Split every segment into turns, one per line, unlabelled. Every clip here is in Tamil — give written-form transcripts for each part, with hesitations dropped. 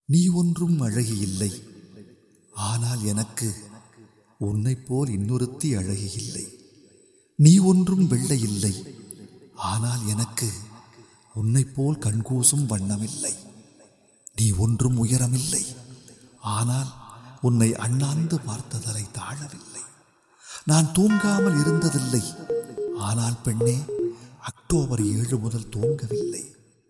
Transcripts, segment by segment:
நீ ஒன்றும் அழகி இல்லை, ஆனால் எனக்கு உன்னைப் போல் இன்னொருத்தி அழகி இல்லை. நீ ஒன்றும் வெள்ளை இல்லை, ஆனால் எனக்கு உன்னைப் போல் கண்கூசும் வண்ணமில்லை. நீ ஒன்றும் உயரமில்லை, ஆனால் உன்னை அண்ணாந்து பார்த்ததரை தாழவில்லை. நான் தூங்காமல் இருந்ததில்லை, ஆனால் பெண்ணே, அக்டோபர் 7 முதல் தூங்கவில்லை.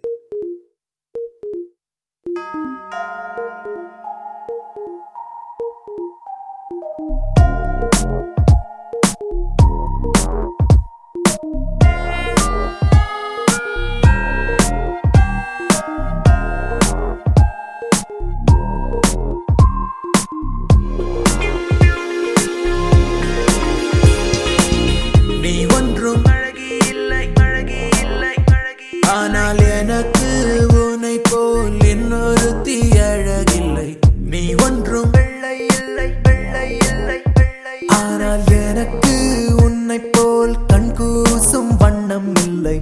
ஆனால் எனக்கு உன்னை போல் இன்னொருத்தி அழகில்லை. நீ ஒன்றும் வெள்ளை இல்லை, வெள்ளை இல்லை, வெள்ளை. ஆனால் எனக்கு உன்னை போல் கண்கூசும் வண்ணம் இல்லை.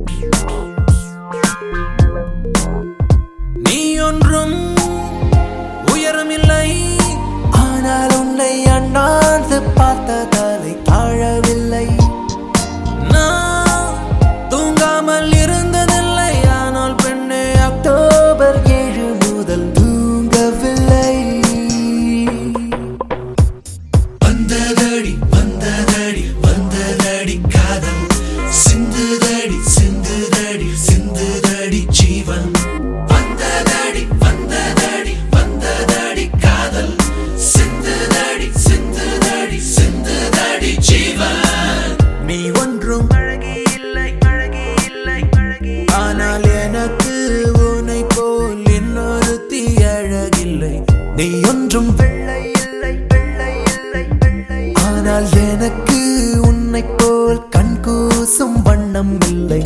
நீ ஒன்றும் உயரமில்லை, ஆனால் உன்னை அண்ணாந்து பார்த்த தலை தாழவில்லை. தூங்காமல் இருந்ததில்லை, ஆனால் பெண்ணே, அக்டோபர் 7 முதல் தூங்கவில்லை.
வந்ததடி வந்ததடி வந்ததடி காதல், சிந்துதடி சிந்துதடி சிந்துதடி ஜீவன். வந்ததடி வந்ததடி வந்ததடி காதல், சிந்துதடி சிந்துதடி சிந்துதடி ஜீவன்.
நீ ஒன்றும் ஆனால் எனக்கு உன்னை போல் இன்னொருத்தி அழகில்லை. நீ ஒன்றும் வெள்ளை இல்லை, வெள்ளை இல்லை, வெள்ளை. ஆனால் எனக்கு உன்னை போல் கண்கூசும் வண்ணம் இல்லை.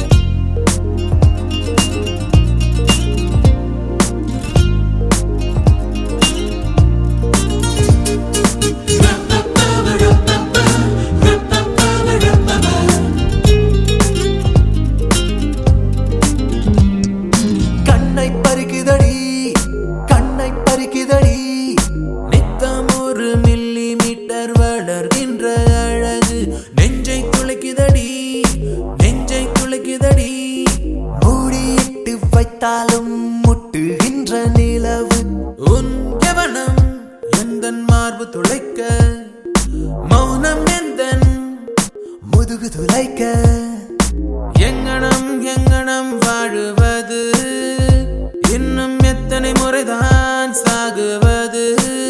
நித்தம் 1 மில்லிமீட்டர் வளர்கின்ற அழகு நெஞ்சை துளைக்குதடி, நெஞ்சை துளைக்குதடி. மூடியிட்டு வைத்தாலும் முட்டுகின்ற நிலவு உன் யவனம் எந்தன் மார்பு துளைக்க, மௌனம் எந்தன் முதுகு துளைக்க. எங்கனம் எங்கனம் வாழுவது, இன்னும் எத்தனை முறைதான் சாகுவது.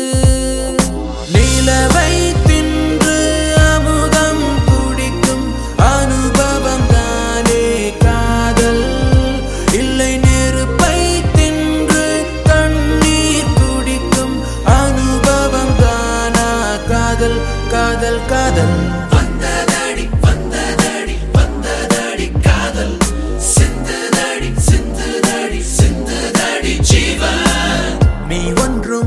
நிலவை தின்று அமுதம் குடிக்கும் அனுபவம் தானே காதல். இல்லை, நெருப்பை தின்று தண்ணீர் குடிக்கும் அனுபவம் தானா காதல், காதல், காதல்.
வந்ததடி வந்ததடி வந்ததடி காதல், சிந்துதடி சிந்துதடி சிந்துதடி ஜீவன்.
நீ ஒன்றும்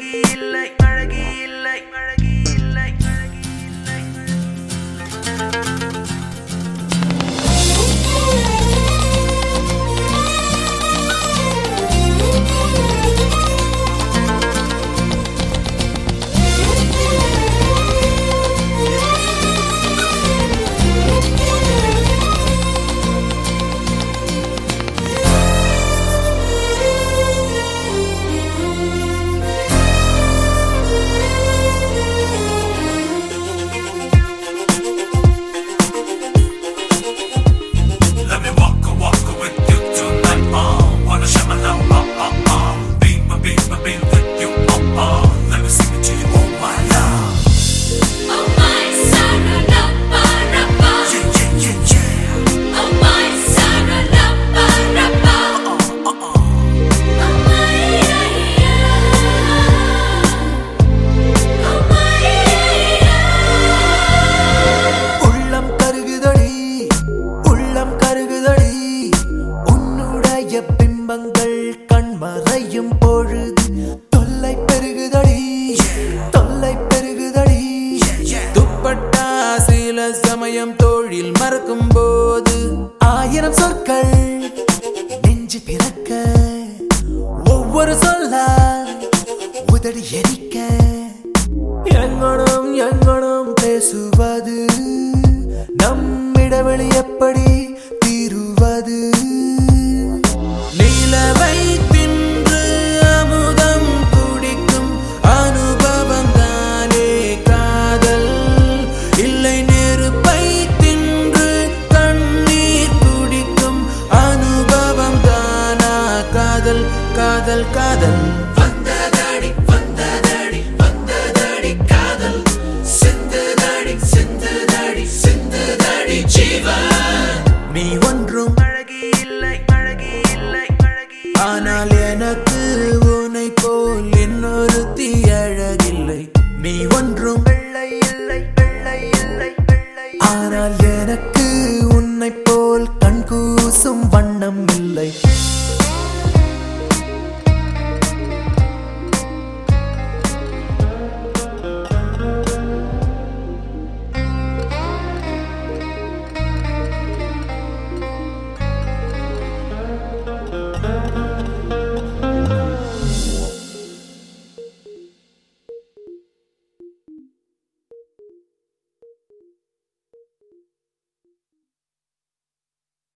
கண்மறையும் பொழுது தொல்லை பெருகுதடி, தொல்லை பெருகுதடி. துப்பட்டா சில சமயம் தோழில் மறக்கும் போது 1000 சொற்கள் நெஞ்சு பிறக்க, ஒவ்வொரு சொல்ல ஊதுதடி எரிக்க எங்கனம் பேசுவது நம் இடைவெளி எப்படி தீருவது நிலவை தின்று அமுதம் குடிக்கும் அனுபவம் தானே காதல் இல்லை நெருப்பை தின்று கண்ணீர் குடிக்கும் அனுபவம் தானா காதல் காதல் காதல்
வந்ததடி வந்ததடி வந்ததடி காதல் சிந்துதடி சிந்துதடி சிந்துதடி ஜீவன்
நீ ஒன்றும் அழகி இல்லை ஆனால் எனக்கு